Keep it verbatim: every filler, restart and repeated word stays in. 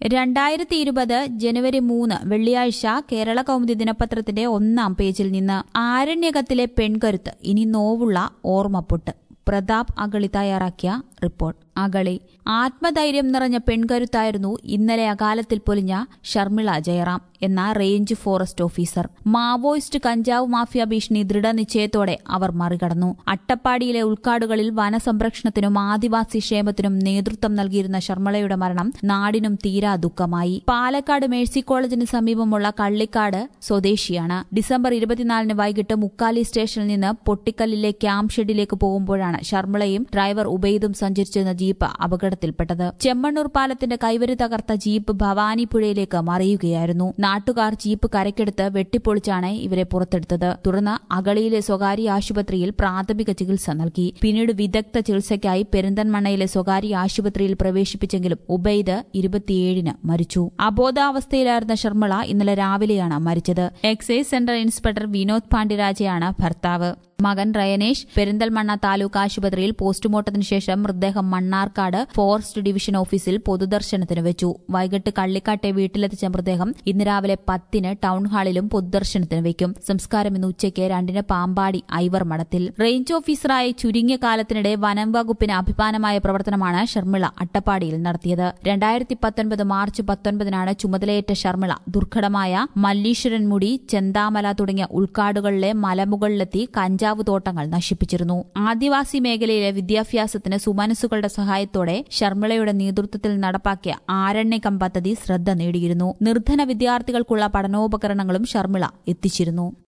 രണ്ടായിരത്തി ഇരുപത് ജനുവരി മൂന്ന് വെള്ളിയാഴ്ച കേരള കൗമുദി ദിനപത്രത്തിന്റെ ഒന്നാം പേജിൽ നിന്ന് ആരണ്യകത്തിലെ പെൺകരുത്ത് ഇനി നോവുള്ള ഓർമ്മപ്പൊട്ട്. പ്രതാപ് അഗളി തയ്യാറാക്കിയ റിപ്പോർട്ട്. അഗളി. ആത്മധൈര്യം നിറഞ്ഞ പെൺകരുത്തായിരുന്നു ഇന്നലെ അകാലത്തിൽ പൊലിഞ്ഞ ഷർമിള ജയറാം എന്ന റേഞ്ച് ഫോറസ്റ്റ് ഓഫീസർ. മാവോയിസ്റ്റ് കഞ്ചാവ് മാഫിയ ഭീഷണി ദൃഢനിശ്ചയത്തോടെ അവർ മറികടന്നു. അട്ടപ്പാടിയിലെ ഉൾക്കാടുകളിൽ വനസംരക്ഷണത്തിനും ആദിവാസി ക്ഷേമത്തിനും നേതൃത്വം നൽകിയിരുന്ന ഷർമിളയുടെ മരണം നാടിനും തീരാ ദുഃഖമായി. പാലക്കാട് മേഴ്സി കോളേജിന് സമീപമുള്ള കള്ളിക്കാട് സ്വദേശിയാണ്. ഡിസംബർ ഇരുപത്തിനാലിന് വൈകിട്ട് മുക്കാലി സ്റ്റേഷനിൽ നിന്ന് പൊട്ടിക്കല്ലിലെ ക്യാമ്പ് ഷെഡിലേക്ക് പോകുമ്പോഴാണ് ഷർമിളയും ഡ്രൈവർ ഉബൈദും സഞ്ചരിച്ചിരുന്ന ജീപ്പ് അപകടത്തിൽപ്പെട്ടത്. ചെമ്മണ്ണൂർ പാലത്തിന്റെ കൈവരി തകർത്ത ജീപ്പ് ഭവാനിപ്പുഴയിലേക്ക് മറിയുകയായിരുന്നു. നാട്ടുകാർ ജീപ്പ് കരയ്ക്കെടുത്ത് വെട്ടിപ്പൊളിച്ചാണ് ഇവരെ പുറത്തെടുത്തത്. തുടർന്ന് അഗളിയിലെ സ്വകാര്യ ആശുപത്രിയിൽ പ്രാഥമിക ചികിത്സ നൽകി. പിന്നീട് വിദഗ്ധ ചികിത്സയ്ക്കായി പെരിന്തൽമണ്ണയിലെ സ്വകാര്യ ആശുപത്രിയിൽ പ്രവേശിപ്പിച്ചെങ്കിലും ഉബൈദ് ഇരുപത്തിയേഴിന് മരിച്ചു. അബോധാവസ്ഥയിലായിരുന്ന ഷർമിള ഇന്നലെ രാവിലെയാണ് മരിച്ചത്. എക്സൈസ് സെന്റർ ഇൻസ്പെക്ടർ വിനോദ് പാണ്ഡ്യരാജയാണ് ഭർത്താവ്. മകൻ റയനേഷ് പെരിന്തൽമണ്ണ താലൂക്ക് ആശുപത്രിയിൽ പോസ്റ്റ്മോർട്ടത്തിന് ശേഷം മൃതദേഹം മണ്ണാർക്കാട് ഫോറസ്റ്റ് ഡിവിഷൻ ഓഫീസിൽ പൊതുദർശനത്തിന് വെച്ചു. വൈകിട്ട് കള്ളിക്കാട്ടെ വീട്ടിലെത്തിച്ച മൃതദേഹം ഇന്ന് രാവിലെ പത്തിന് ടൌൺ ഹാളിലും പൊതുദർശനത്തിന് വയ്ക്കും. സംസ്കാരം ഇന്ന് ഉച്ചയ്ക്ക് രണ്ടിന് പാമ്പാടി ഐവർ മഠത്തിൽ. റേഞ്ച് ഓഫീസറായി ചുരുങ്ങിയ കാലത്തിനിടെ വനം വകുപ്പിന് അഭിമാനമായ പ്രവർത്തനമാണ് ഷർമിള അട്ടപ്പാടിയിൽ നടത്തിയത്. രണ്ടായിരത്തി പത്തൊൻപത് മാർച്ച് പത്തൊൻപതിനാണ് ചുമതലയേറ്റ ഷർമിള ദുർഘടമായ മല്ലീശ്വരൻമുടി, ചെന്താമല തുടങ്ങിയ ഉൾക്കാടുകളിലെ മലമുകളിലെത്തി കഞ്ചാവ് തോട്ടങ്ങൾ നശിപ്പിച്ചിരുന്നു. ആദിവാസി മേഖലയിലെ വിദ്യാഭ്യാസത്തിന് സുമനസുകളുടെ സഹായത്തോടെ ഷർമിളയുടെ നേതൃത്വത്തിൽ നടപ്പാക്കിയ ആരണ്യകം പദ്ധതി ശ്രദ്ധ നേടിയിരുന്നു. നിർധന വിദ്യാർത്ഥികൾക്കുള്ള പഠനോപകരണങ്ങളും ഷർമിള എത്തിച്ചിരുന്നു.